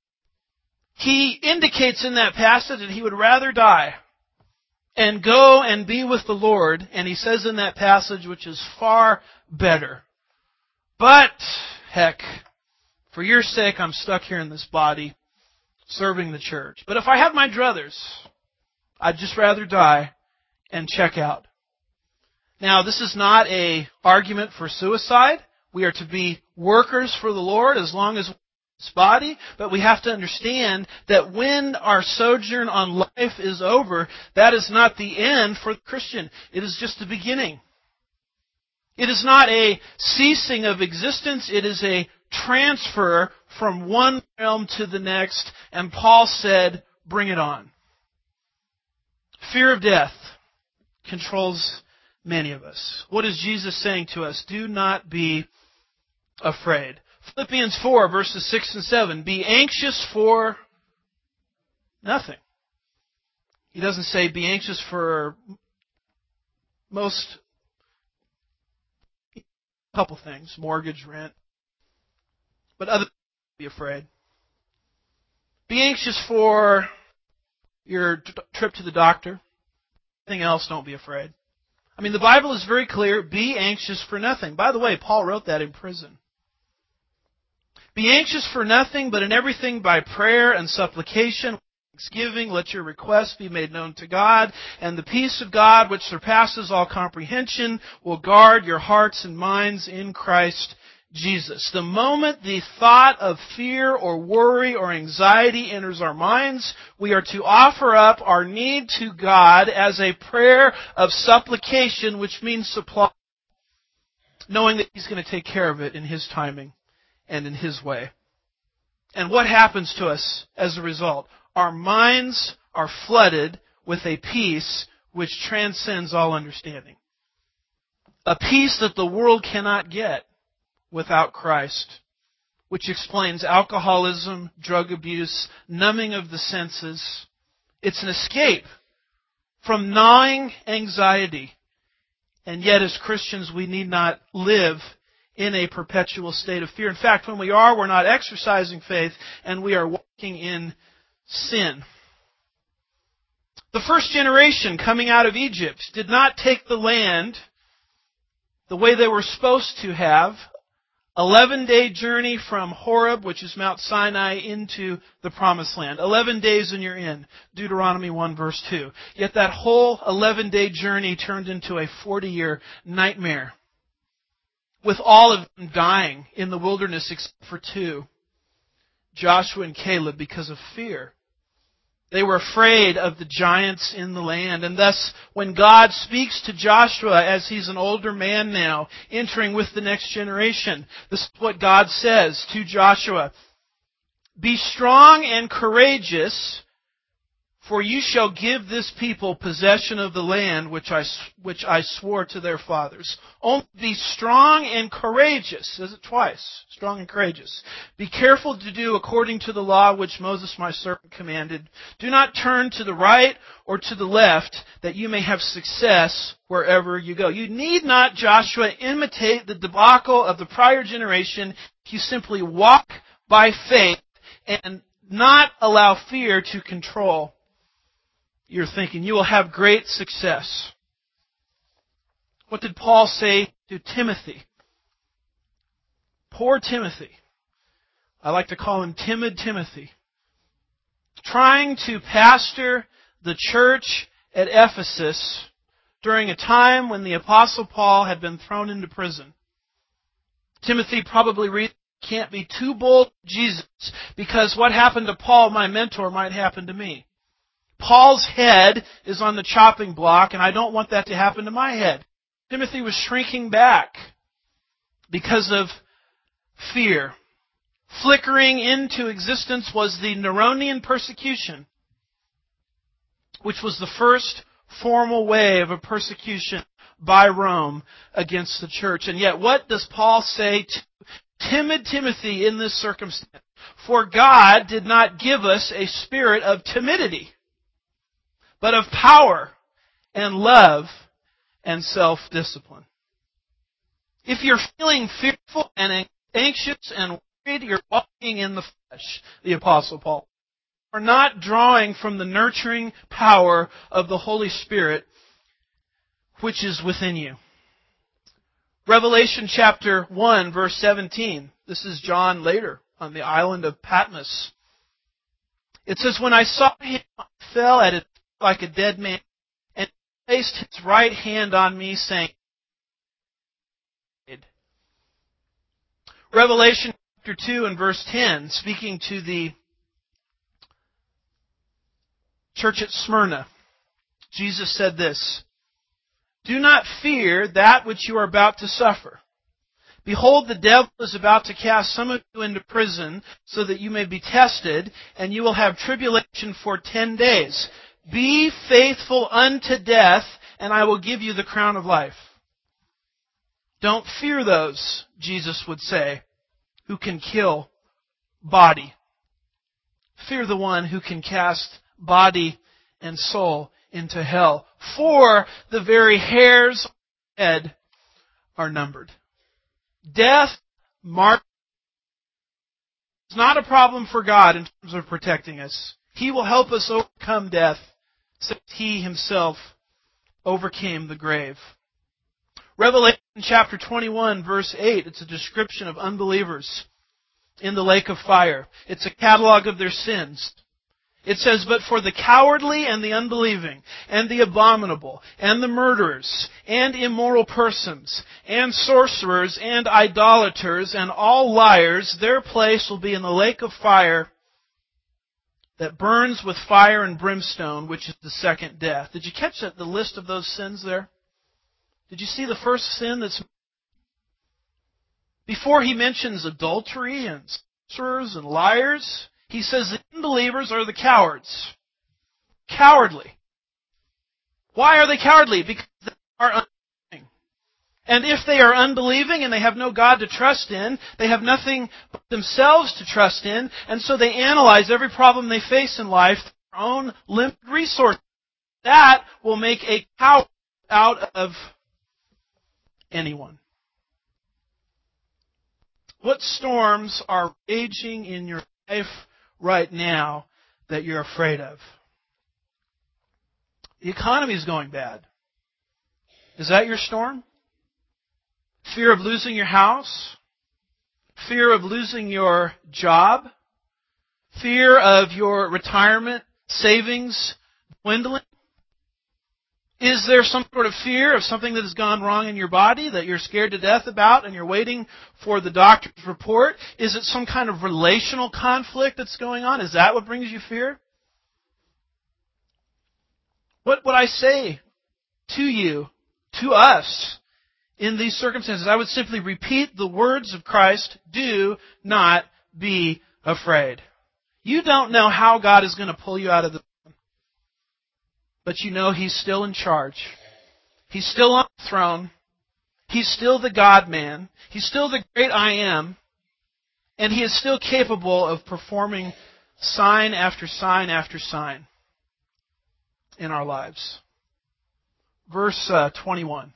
He indicates in that passage that he would rather die and go and be with the Lord. And he says in that passage, which is far better. But, heck, for your sake, I'm stuck here in this body, serving the church. But if I had my druthers, I'd just rather die and check out. Now, this is not an argument for suicide. We are to be workers for the Lord as long as we're in this body, but we have to understand that when our sojourn on life is over, that is not the end for the Christian. It is just the beginning. It is not a ceasing of existence. It is a transfer from one realm to the next, and Paul said, bring it on. Fear of death controls many of us. What is Jesus saying to us? Do not be afraid. Philippians four, verses six and seven. Be anxious for nothing. He doesn't say be anxious for most, a couple things, mortgage, rent. But other than that, be afraid. Be anxious for your t- trip to the doctor. Anything else, don't be afraid. I mean, the Bible is very clear. Be anxious for nothing. By the way, Paul wrote that in prison. Be anxious for nothing, but in everything by prayer and supplication, thanksgiving, let your requests be made known to God, and the peace of God, which surpasses all comprehension, will guard your hearts and minds in Christ Jesus. The moment the thought of fear or worry or anxiety enters our minds, we are to offer up our need to God as a prayer of supplication, which means supply, knowing that He's going to take care of it in His timing and in His way. And what happens to us as a result? Our minds are flooded with a peace which transcends all understanding. A peace that the world cannot get without Christ, which explains alcoholism, drug abuse, numbing of the senses. It's an escape from gnawing anxiety. And yet as Christians, we need not live in a perpetual state of fear. In fact, when we are, we're not exercising faith, and we are walking in sin. The first generation coming out of Egypt did not take the land the way they were supposed to have. Eleven-day journey from Horeb, which is Mount Sinai, into the Promised Land. Eleven days and you're in. Deuteronomy one, verse two. Yet that whole eleven-day journey turned into a forty-year nightmare, with all of them dying in the wilderness except for two, Joshua and Caleb, because of fear. They were afraid of the giants in the land. And thus, when God speaks to Joshua as he's an older man now, entering with the next generation, this is what God says to Joshua. Be strong and courageous, for you shall give this people possession of the land which I, which I swore to their fathers. Only be strong and courageous. Says it twice. Strong and courageous. Be careful to do according to the law which Moses my servant commanded. Do not turn to the right or to the left, that you may have success wherever you go. You need not, Joshua, imitate the debacle of the prior generation. You simply walk by faith and not allow fear to control your thinking. You will have great success. What did Paul say to Timothy? Poor Timothy. I like to call him timid Timothy. Trying to pastor the church at Ephesus during a time when the Apostle Paul had been thrown into prison. Timothy probably reasoned, can't be too bold with Jesus, because what happened to Paul, my mentor, might happen to me. Paul's head is on the chopping block, and I don't want that to happen to my head. Timothy was shrinking back because of fear. Flickering into existence was the Neronian persecution, which was the first formal wave of persecution by Rome against the church. And yet, what does Paul say to timid Timothy in this circumstance? For God did not give us a spirit of timidity, but of power and love and self-discipline. If you're feeling fearful and anxious and worried, you're walking in the flesh, the Apostle Paul. You're not drawing from the nurturing power of the Holy Spirit which is within you. Revelation chapter one, verse seventeen. This is John later on the island of Patmos. It says, when I saw him, I fell at his like a dead man, and he placed his right hand on me, saying, Revelation chapter two and verse ten, speaking to the church at Smyrna, Jesus said this, do not fear that which you are about to suffer. Behold, the devil is about to cast some of you into prison, so that you may be tested, and you will have tribulation for ten days. Be faithful unto death, and I will give you the crown of life. Don't fear those, Jesus would say, who can kill body. Fear the one who can cast body and soul into hell. For the very hairs of the head are numbered. Death, martyrdom, is not a problem for God in terms of protecting us. He will help us overcome death, since He Himself overcame the grave. Revelation chapter twenty-one, verse eight, it's a description of unbelievers in the lake of fire. It's a catalog of their sins. It says, but for the cowardly and the unbelieving, and the abominable, and the murderers, and immoral persons, and sorcerers, and idolaters, and all liars, their place will be in the lake of fire that burns with fire and brimstone, which is the second death. Did you catch that, the list of those sins there? Did you see the first sin that's... Before he mentions adultery and sorcerers and liars, he says the unbelievers are the cowards. Cowardly. Why are they cowardly? Because they are unbelieving. And if they are unbelieving and they have no God to trust in, they have nothing but themselves to trust in, and so they analyze every problem they face in life through their own limited resources. That will make a coward out of anyone. What storms are raging in your life right now that you're afraid of? The economy is going bad. Is that your storm? Fear of losing your house? Fear of losing your job? Fear of your retirement savings dwindling? Is there some sort of fear of something that has gone wrong in your body that you're scared to death about and you're waiting for the doctor's report? Is it some kind of relational conflict that's going on? Is that what brings you fear? What would I say to you, to us, in these circumstances? I would simply repeat the words of Christ, do not be afraid. You don't know how God is going to pull you out of the throne, but you know He's still in charge. He's still on the throne. He's still the God-man. He's still the great I am. And He is still capable of performing sign after sign after sign in our lives. Verse uh, twenty-one.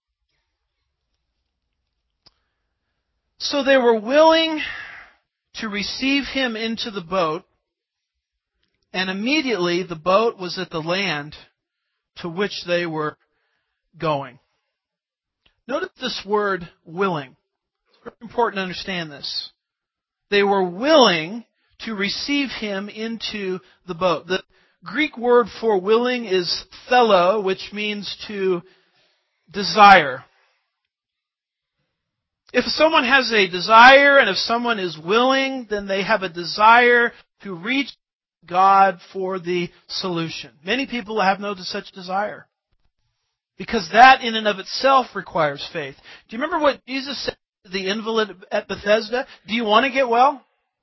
So they were willing to receive Him into the boat, and immediately the boat was at the land to which they were going. Notice this word, willing. It's very important to understand this. They were willing to receive Him into the boat. The Greek word for willing is thelo, which means to desire. If someone has a desire and if someone is willing, then they have a desire to reach God for the solution. Many people have no such desire, because that in and of itself requires faith. Do you remember what Jesus said to the invalid at Bethesda? Do you want to get well?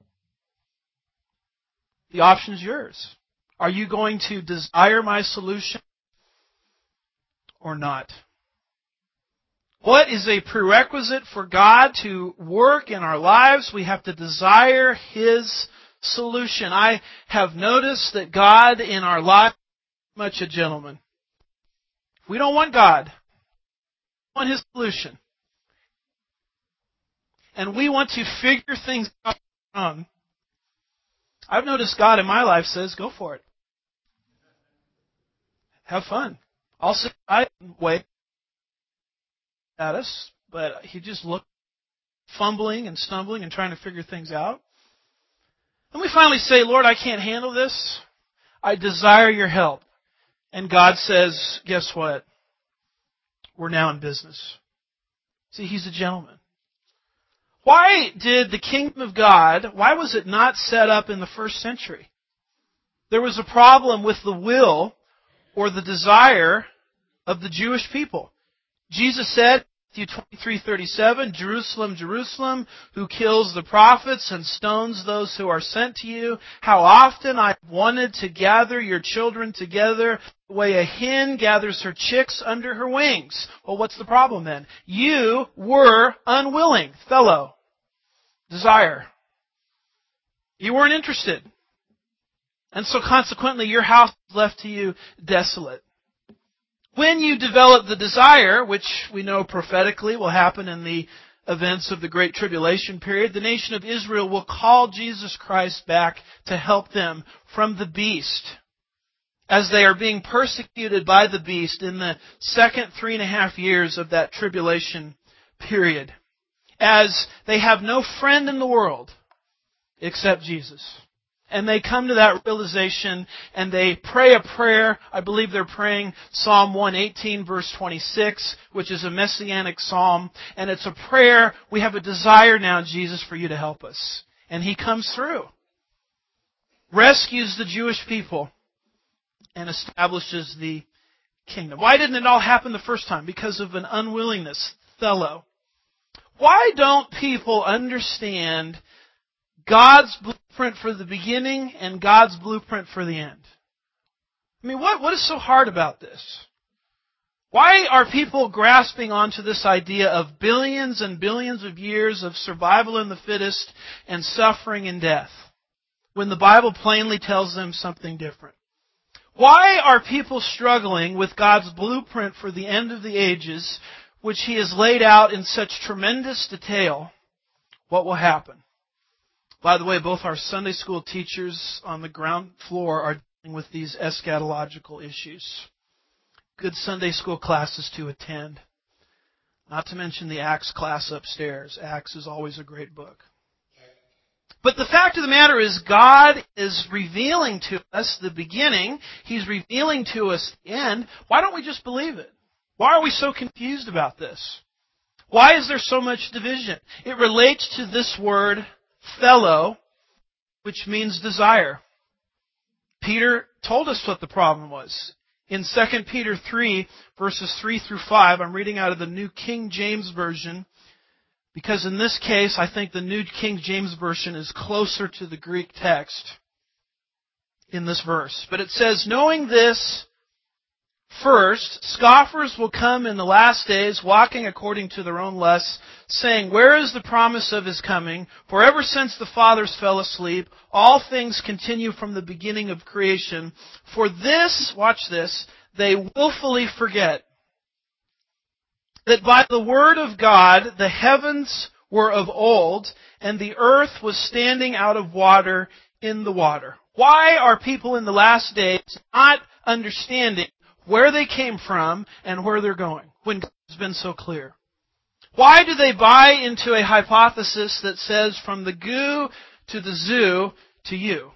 The option is yours. Are you going to desire my solution or not? What is a prerequisite for God to work in our lives? We have to desire His solution. I have noticed that God in our lives is much a gentleman. We don't want God. We want His solution. And we want to figure things out on our own. I've noticed God in my life says, go for it. Have fun. I'll sit by and wait at us, but He just looked fumbling and stumbling and trying to figure things out. And we finally say, Lord, I can't handle this. I desire your help. And God says, guess what? We're now in business. See, He's a gentleman. Why did the kingdom of God, why was it not set up in the first century? There was a problem with the will or the desire of the Jewish people. Jesus said, Matthew twenty-three thirty-seven, Jerusalem, Jerusalem, who kills the prophets and stones those who are sent to you. How often I have wanted to gather your children together the way a hen gathers her chicks under her wings. Well, what's the problem then? You were unwilling, fellow. Desire. You weren't interested. And so consequently, your house is left to you desolate. When you develop the desire, which we know prophetically will happen in the events of the Great Tribulation period, the nation of Israel will call Jesus Christ back to help them from the beast as they are being persecuted by the beast in the second three and a half years of that tribulation period, as they have no friend in the world except Jesus. And they come to that realization and they pray a prayer. I believe they're praying Psalm one eighteen verse twenty-six, which is a messianic psalm. And it's a prayer. We have a desire now, Jesus, for you to help us. And He comes through. Rescues the Jewish people and establishes the kingdom. Why didn't it all happen the first time? Because of an unwillingness. Thelo. Why don't people understand God's blueprint for the beginning and God's blueprint for the end? I mean, what, what is so hard about this? Why are people grasping onto this idea of billions and billions of years of survival in the fittest and suffering and death, when the Bible plainly tells them something different? Why are people struggling with God's blueprint for the end of the ages, which He has laid out in such tremendous detail? What will happen? By the way, both our Sunday school teachers on the ground floor are dealing with these eschatological issues. Good Sunday school classes to attend. Not to mention the Acts class upstairs. Acts is always a great book. But the fact of the matter is, God is revealing to us the beginning. He's revealing to us the end. Why don't we just believe it? Why are we so confused about this? Why is there so much division? It relates to this word, thelo, which means desire. Peter told us what the problem was. In Second Peter three, verses three through five, I'm reading out of the New King James Version, because in this case, I think the New King James Version is closer to the Greek text in this verse. But it says, "Knowing this, first, scoffers will come in the last days, walking according to their own lusts, saying, 'Where is the promise of His coming? For ever since the fathers fell asleep, all things continue from the beginning of creation. For this,'" watch this, "'they willfully forget that by the word of God the heavens were of old, and the earth was standing out of water in the water.'" Why are people in the last days not understanding where they came from and where they're going when God has been so clear? Why do they buy into a hypothesis that says from the goo to the zoo to you?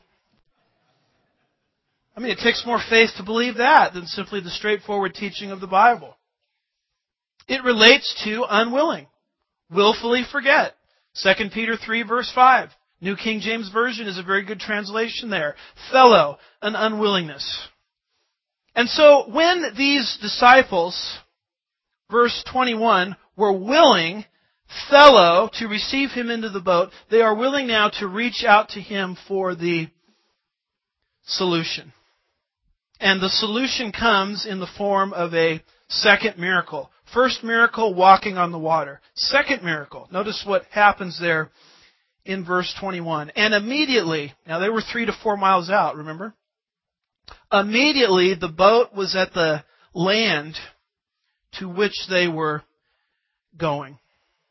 I mean, it takes more faith to believe that than simply the straightforward teaching of the Bible. It relates to unwilling, willfully forget. Second Peter three, verse five. New King James Version is a very good translation there. Fellow, an unwillingness. And so when these disciples, verse twenty-one, were willing, fellow, to receive Him into the boat, they are willing now to reach out to Him for the solution. And the solution comes in the form of a second miracle. First miracle, walking on the water. Second miracle, notice what happens there in verse twenty-one. "And immediately," now they were three to four miles out, remember? "Immediately the boat was at the land to which they were going."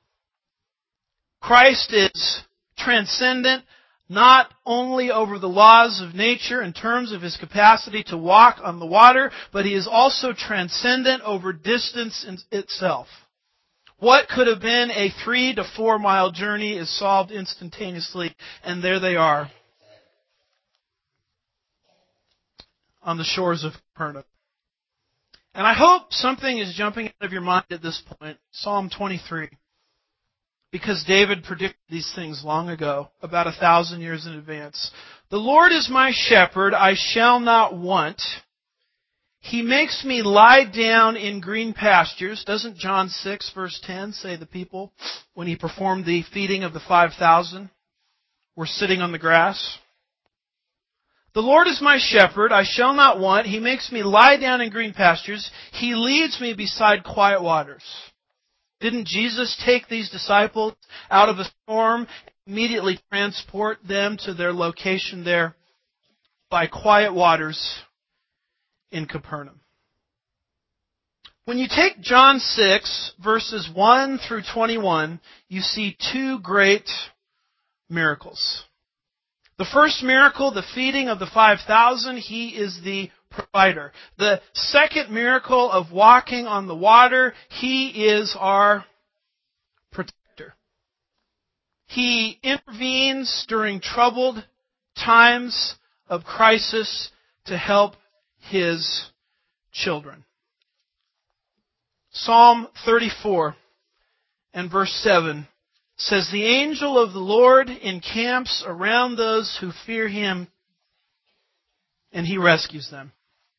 Christ is transcendent not only over the laws of nature in terms of His capacity to walk on the water, but He is also transcendent over distance in itself. What could have been a three to four mile journey is solved instantaneously, and there they are on the shores of Capernaum. And I hope something is jumping out of your mind at this point. Psalm twenty-three. Because David predicted these things long ago, about a thousand years in advance. "The Lord is my shepherd, I shall not want. He makes me lie down in green pastures." Doesn't John six, verse ten say the people, when He performed the feeding of the five thousand, were sitting on the grass? "The Lord is my shepherd, I shall not want. He makes me lie down in green pastures. He leads me beside quiet waters." Didn't Jesus take these disciples out of a storm and immediately transport them to their location there by quiet waters in Capernaum? When you take John six, verses one through twenty-one, you see two great miracles. The first miracle, the feeding of the five thousand, He is the provider. The second miracle of walking on the water, He is our protector. He intervenes during troubled times of crisis to help His children. Psalm thirty-four and verse seven says, "The angel of the Lord encamps around those who fear Him, and He rescues them."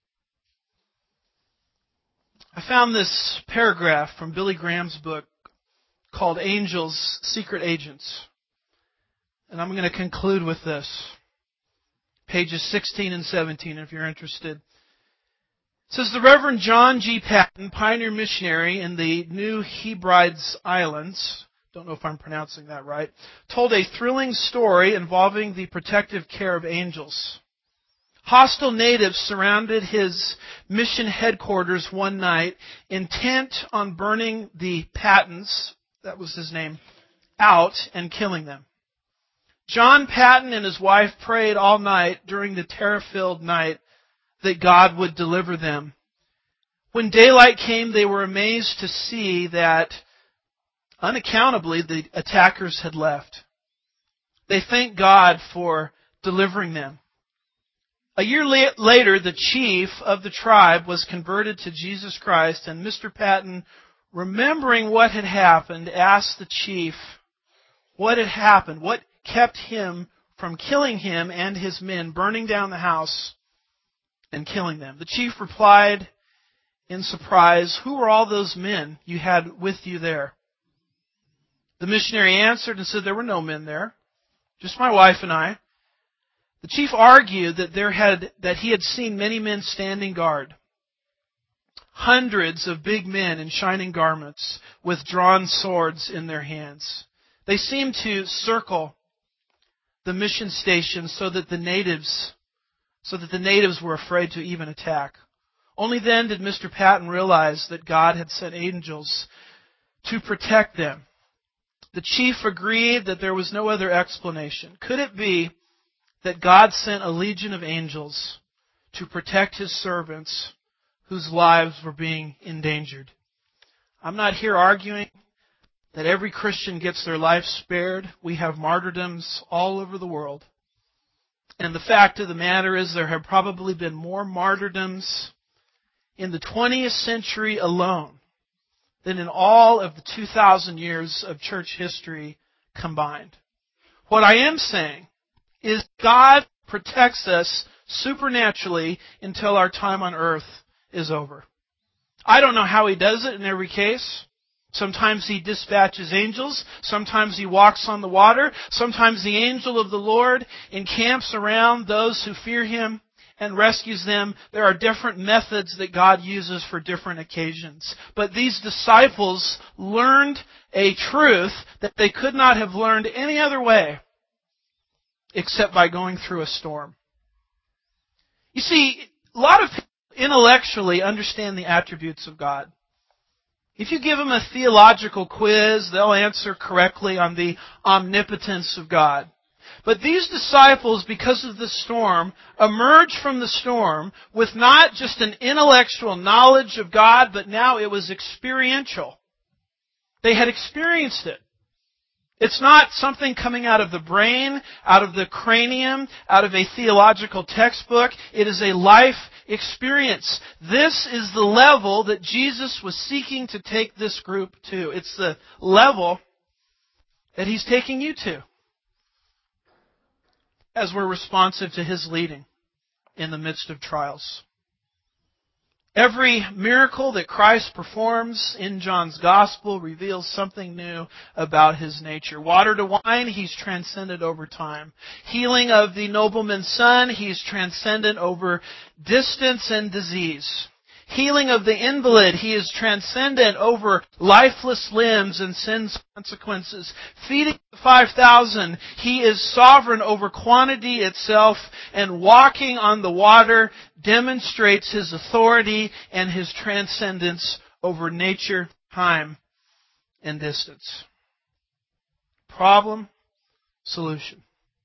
I found this paragraph from Billy Graham's book called Angels, Secret Agents. And I'm going to conclude with this. Pages sixteen and seventeen, if you're interested. It says, "The Reverend John G. Paton, pioneer missionary in the New Hebrides Islands," don't know if I'm pronouncing that right, "told a thrilling story involving the protective care of angels. Hostile natives surrounded his mission headquarters one night, intent on burning the Patons," that was his name, "out and killing them. John Paton and his wife prayed all night during the terror-filled night that God would deliver them. When daylight came, they were amazed to see that, unaccountably, the attackers had left. They thanked God for delivering them. A year la- later, the chief of the tribe was converted to Jesus Christ, and Mister Paton, remembering what had happened, asked the chief what had happened, what kept him from killing him and his men, burning down the house and killing them. The chief replied in surprise, "Who were all those men you had with you there?" The missionary answered and said, "There were no men there, just my wife and I." The chief argued that there had that he had seen many men standing guard. Hundreds of big men in shining garments with drawn swords in their hands. They seemed to circle the mission station so that the natives so that the natives were afraid to even attack. Only then did Mister Patton realize that God had sent angels to protect them. The chief agreed that there was no other explanation. Could it be that God sent a legion of angels to protect His servants whose lives were being endangered? I'm not here arguing that every Christian gets their life spared. We have martyrdoms all over the world. And the fact of the matter is there have probably been more martyrdoms in the twentieth century alone than in all of the two thousand years of church history combined. What I am saying is God protects us supernaturally until our time on earth is over. I don't know how He does it in every case. Sometimes He dispatches angels. Sometimes He walks on the water. Sometimes the angel of the Lord encamps around those who fear Him and rescues them. There are different methods that God uses for different occasions. But these disciples learned a truth that they could not have learned any other way except by going through a storm. You see, a lot of people intellectually understand the attributes of God. If you give them a theological quiz, they'll answer correctly on the omnipotence of God. But these disciples, because of the storm, emerged from the storm with not just an intellectual knowledge of God, but now it was experiential. They had experienced it. It's not something coming out of the brain, out of the cranium, out of a theological textbook. It is a life experience. This is the level that Jesus was seeking to take this group to. It's the level that He's taking you to as we're responsive to His leading in the midst of trials. Every miracle that Christ performs in John's Gospel reveals something new about His nature. Water to wine, He's transcendent over time. Healing of the nobleman's son, He's transcendent over distance and disease. Healing of the invalid, He is transcendent over lifeless limbs and sin's consequences. Feeding the five thousand, He is sovereign over quantity itself, and walking on the water demonstrates His authority and His transcendence over nature, time, and distance. Problem, solution.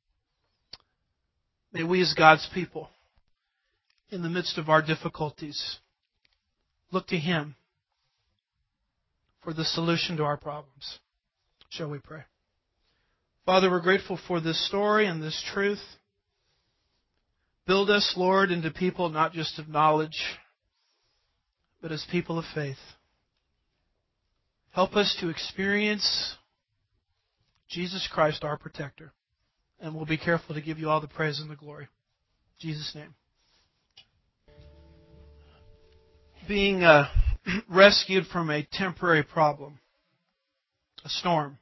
May we as God's people, in the midst of our difficulties, look to Him for the solution to our problems. Shall we pray? Father, we're grateful for this story and this truth. Build us, Lord, into people not just of knowledge, but as people of faith. Help us to experience Jesus Christ, our protector. And we'll be careful to give You all the praise and the glory. In Jesus' name. Being uh, rescued from a temporary problem, a storm.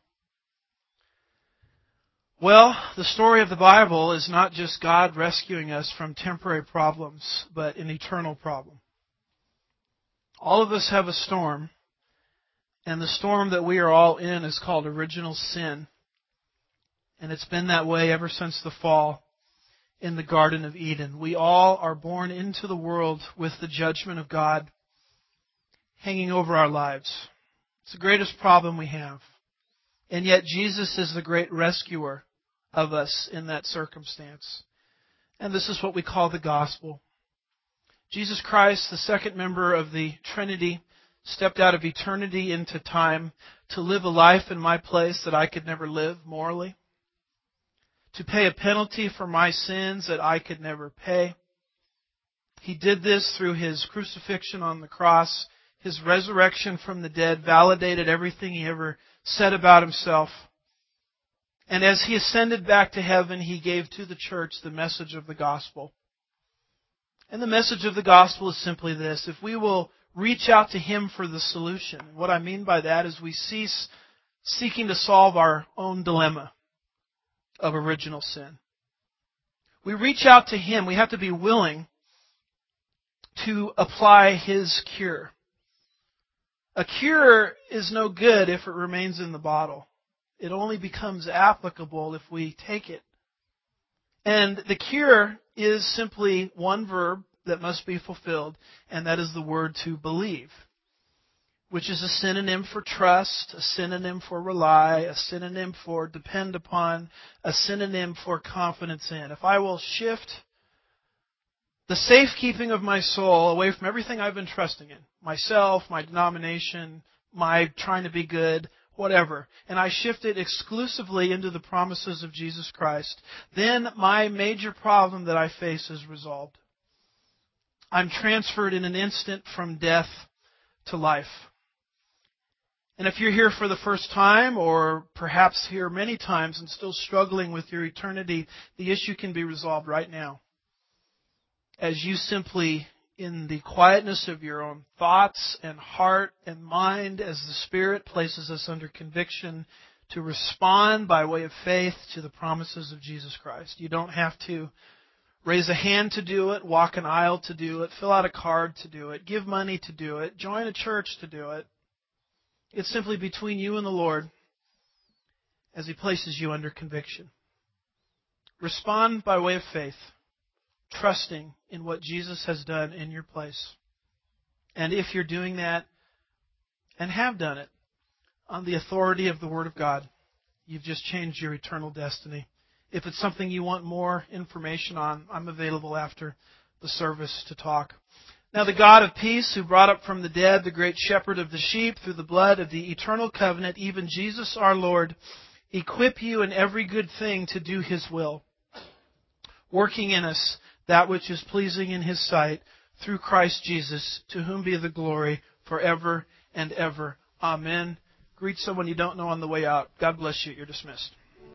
Well, the story of the Bible is not just God rescuing us from temporary problems, but an eternal problem. All of us have a storm, and the storm that we are all in is called original sin. And it's been that way ever since the fall in the Garden of Eden. We all are born into the world with the judgment of God hanging over our lives. It's the greatest problem we have. And yet Jesus is the great rescuer of us in that circumstance. And this is what we call the gospel. Jesus Christ, the second member of the Trinity, stepped out of eternity into time to live a life in my place that I could never live morally, to pay a penalty for my sins that I could never pay. He did this through His crucifixion on the cross. His resurrection from the dead validated everything He ever said about Himself. And as He ascended back to heaven, He gave to the church the message of the gospel. And the message of the gospel is simply this: if we will reach out to Him for the solution. What I mean by that is we cease seeking to solve our own dilemma of original sin. We reach out to Him. We have to be willing to apply His cure. A cure is no good if it remains in the bottle. It only becomes applicable if we take it. And the cure is simply one verb that must be fulfilled, and that is the word to believe, which is a synonym for trust, a synonym for rely, a synonym for depend upon, a synonym for confidence in. If I will shift the safekeeping of my soul away from everything I've been trusting in, myself, my denomination, my trying to be good, whatever, and I shift it exclusively into the promises of Jesus Christ, then my major problem that I face is resolved. I'm transferred in an instant from death to life. And if you're here for the first time, or perhaps here many times and still struggling with your eternity, the issue can be resolved right now. As you simply, in the quietness of your own thoughts and heart and mind, as the Spirit places us under conviction, to respond by way of faith to the promises of Jesus Christ. You don't have to raise a hand to do it, walk an aisle to do it, fill out a card to do it, give money to do it, join a church to do it. It's simply between you and the Lord as He places you under conviction. Respond by way of faith, trusting in what Jesus has done in your place. And if you're doing that, and have done it, on the authority of the Word of God, you've just changed your eternal destiny. If it's something you want more information on, I'm available after the service to talk. Now the God of peace, who brought up from the dead the great shepherd of the sheep through the blood of the eternal covenant, even Jesus our Lord, equip you in every good thing to do His will, working in us that which is pleasing in His sight, through Christ Jesus, to whom be the glory forever and ever. Amen. Greet someone you don't know on the way out. God bless you. You're dismissed.